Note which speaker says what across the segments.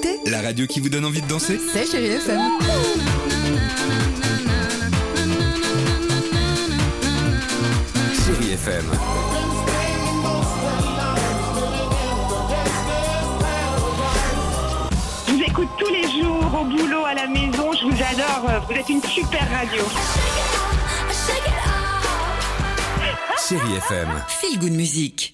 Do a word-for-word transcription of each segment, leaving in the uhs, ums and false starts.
Speaker 1: écoutez
Speaker 2: La radio qui vous donne envie de danser.
Speaker 1: C'est Chérie F M.
Speaker 2: Chérie F M.
Speaker 3: Je vous écoute tous les jours, au boulot, à la maison, je vous adore, vous êtes une super radio.
Speaker 2: Chérie F M.
Speaker 1: Feel Good Music.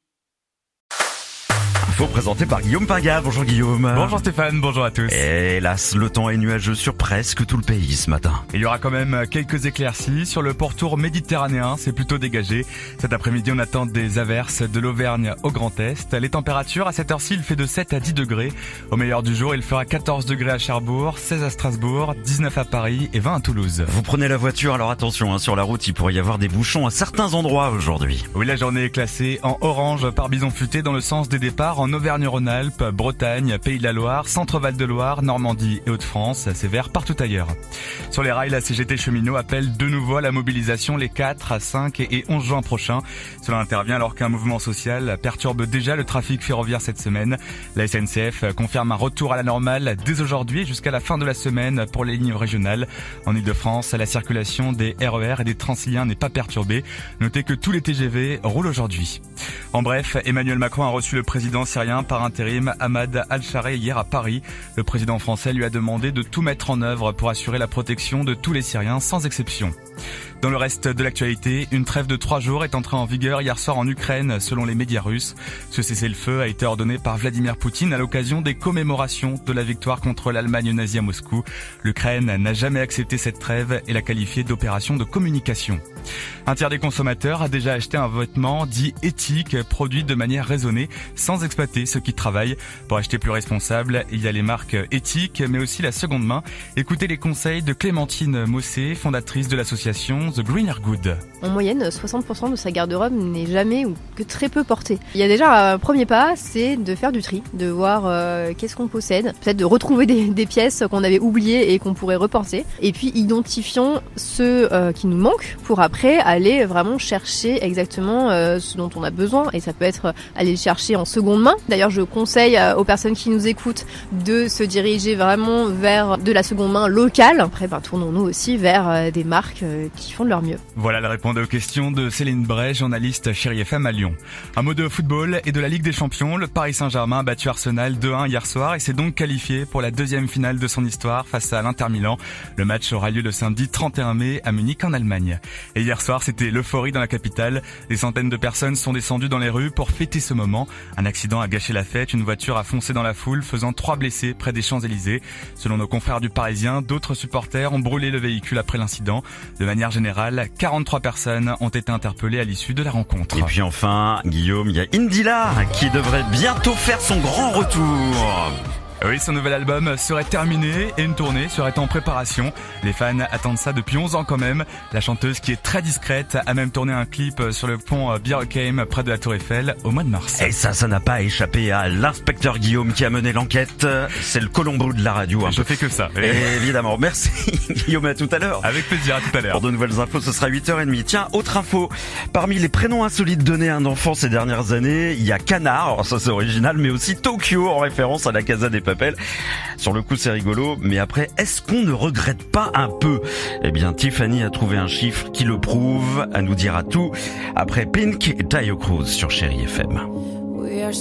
Speaker 4: Info présenté par Guillaume Pingat. Bonjour Guillaume.
Speaker 5: Bonjour Stéphane, bonjour à tous.
Speaker 4: Et hélas, le temps est nuageux sur presque tout le pays ce matin.
Speaker 5: Il y aura quand même quelques éclaircies. Sur le pourtour méditerranéen, c'est plutôt dégagé. Cet après-midi, on attend des averses de l'Auvergne au Grand Est. Les températures, à cette heure-ci, il fait de sept à dix degrés. Au meilleur du jour, il fera quatorze degrés à Cherbourg, seize à Strasbourg, dix-neuf à Paris et vingt à Toulouse.
Speaker 4: Vous prenez la voiture, alors attention, hein, sur la route, il pourrait y avoir des bouchons à certains endroits aujourd'hui.
Speaker 5: Oui, la journée est classée en orange par bison futé dans le sens des départs en Auvergne-Rhône-Alpes, Bretagne, Pays de la Loire, Centre-Val de Loire, Normandie et Hauts-de-France. C'est vert partout ailleurs. Sur les rails, la C G T Cheminot appelle de nouveau à la mobilisation les quatre, cinq et onze juin prochains. Cela intervient alors qu'un mouvement social perturbe déjà le trafic ferroviaire cette semaine. La S N C F confirme un retour à la normale dès aujourd'hui et jusqu'à la fin de la semaine pour les lignes régionales. En Ile-de-France, la circulation des R E R et des Transiliens n'est pas perturbée. Notez que tous les T G V roulent aujourd'hui. En bref, Emmanuel Macron a reçu le président syrien par intérim Ahmad Al-Chareh hier à Paris. Le président français lui a demandé de tout mettre en œuvre pour assurer la protection de tous les Syriens sans exception. Dans le reste de l'actualité, une trêve de trois jours est entrée en vigueur hier soir en Ukraine selon les médias russes. Ce cessez-le-feu a été ordonné par Vladimir Poutine à l'occasion des commémorations de la victoire contre l'Allemagne nazie à Moscou. L'Ukraine n'a jamais accepté cette trêve et l'a qualifiée d'opération de communication. Un tiers des consommateurs a déjà acheté un vêtement dit éthique, produit de manière raisonnée, sans exploiter ceux qui travaillent. Pour acheter plus responsable, il y a les marques éthiques, mais aussi la seconde main. Écoutez les conseils de Clémentine Mossé, fondatrice de l'association The Greener Good.
Speaker 6: En moyenne, soixante pour cent de sa garde-robe n'est jamais ou que très peu portée. Il y a déjà un premier pas, c'est de faire du tri, de voir euh, qu'est-ce qu'on possède, peut-être de retrouver des, des pièces qu'on avait oubliées et qu'on pourrait repenser. Et puis identifions ceux euh, qui nous manquent pour après aller vraiment chercher exactement euh, ce dont on a besoin. Et ça peut être aller le chercher en seconde main. D'ailleurs, je conseille euh, aux personnes qui nous écoutent de se diriger vraiment vers de la seconde main locale. Après, ben, tournons-nous aussi vers euh, des marques euh, qui font de leur mieux.
Speaker 5: Voilà la réponse aux questions de Céline Bray, journaliste Chérie F M à Lyon. Un mot de football et de la Ligue des Champions. Le Paris Saint-Germain a battu Arsenal deux un hier soir et s'est donc qualifié pour la deuxième finale de son histoire face à l'Inter Milan. Le match aura lieu le samedi trente et un mai à Munich en Allemagne. Et hier soir, c'était l'euphorie dans la capitale. Des centaines de personnes sont descendues dans les rues pour fêter ce moment. Un accident a gâché la fête. Une voiture a foncé dans la foule, faisant trois blessés près des Champs-Élysées. Selon nos confrères du Parisien, d'autres supporters ont brûlé le véhicule après l'incident. De manière générale, quarante-trois personnes ont été interpellées à l'issue de la rencontre.
Speaker 4: Et puis enfin, Guillaume, il y a Indila qui devrait bientôt faire son grand retour.
Speaker 5: Oui, son nouvel album serait terminé et une tournée serait en préparation. Les fans attendent ça depuis onze ans quand même. La chanteuse, qui est très discrète, a même tourné un clip sur le pont Bierkheim près de la Tour Eiffel au mois de mars.
Speaker 4: Et ça, ça n'a pas échappé à l'inspecteur Guillaume qui a mené l'enquête. C'est le Colombo de la radio. Hein.
Speaker 5: Je fais que ça.
Speaker 4: Et évidemment. Merci Guillaume, à tout à l'heure.
Speaker 5: Avec plaisir, à tout à l'heure.
Speaker 4: Pour de nouvelles infos, ce sera huit heures trente. Tiens, autre info. Parmi les prénoms insolites donnés à un enfant ces dernières années, il y a Canard, alors ça c'est original, mais aussi Tokyo en référence à la Casa des Papel. Sur le coup, c'est rigolo, mais après, est-ce qu'on ne regrette pas un peu? Eh bien, Tiffany a trouvé un chiffre qui le prouve, à nous dire à tout, après Pink et Tayo Cruz sur Chérie F M.
Speaker 7: We are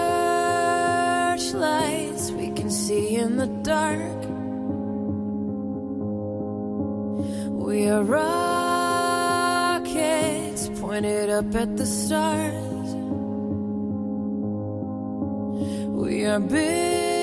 Speaker 7: searchlights we can see in the dark. We are rockets pointed up at the stars. We are big